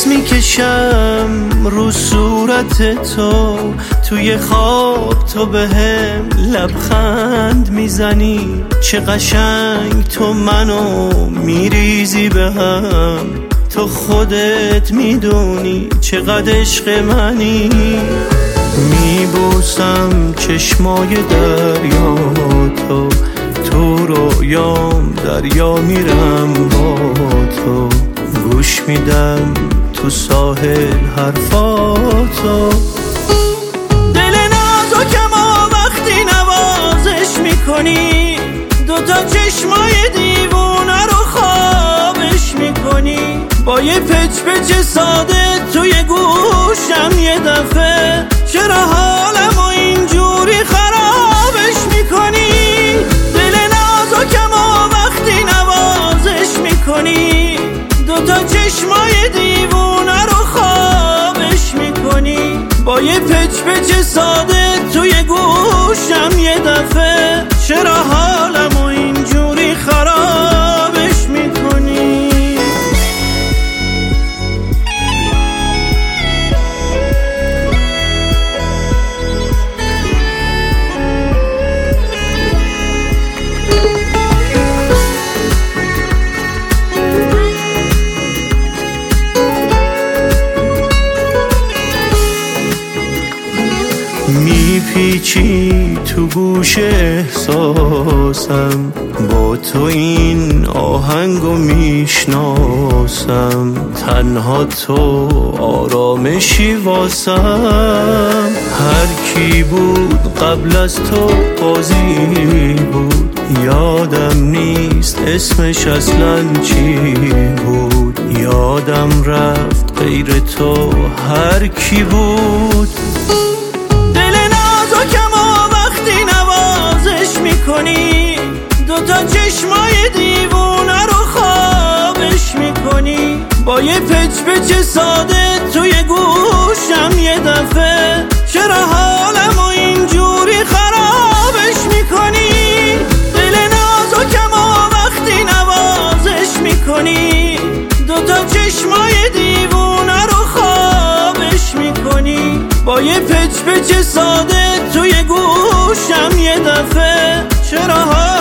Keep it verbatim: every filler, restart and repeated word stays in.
میکشم رو صورت تو، توی خواب تو بهم لبخند میزنی، چه قشنگ تو منو میریزی به هم، تو خودت میدونی چقدر عشق منی. میبوسم چشمای دریا تو، تو رویام دریا میرم با تو، گوش میدم تو ساحل حرفاتو. دل نازکم و وقتی نوازش میکنی، دوتا چشمای دیوونه رو خوابش میکنی، با یه پچ پچ ساده توی گوشم یه دفعه، چرا حالمو اینجوری خرابش میکنی؟ دل نازکم و وقتی نوازش میکنی، دوتا چشمای دیوونه رو خوابش میکنی، با یه پچ پچ ساده توی گوشم یه دفعه، چرا حالمو اینجوری خرابش میکنی؟ میپیچی تو گوش احساسم، با تو این آهنگو میشناسم، تنها تو آرامشی واسم. هر کی بود قبل از تو قاضی بود، یادم نیست اسمش اصلا چی بود، یادم رفت غیر تو هر کی بود. دوتا چشمای دیوونه رو خوابش میکنی، با یه پچ پچ ساده توی گوشم یه دفعه، چرا حالمو اینجوری خرابش میکنی؟ دل نازکم و وقتی نوازش میکنی، دوتا چشمای دیوونه رو خوابش میکنی، با یه پچ پچ ساده توی گوشم یه دفعه، چرا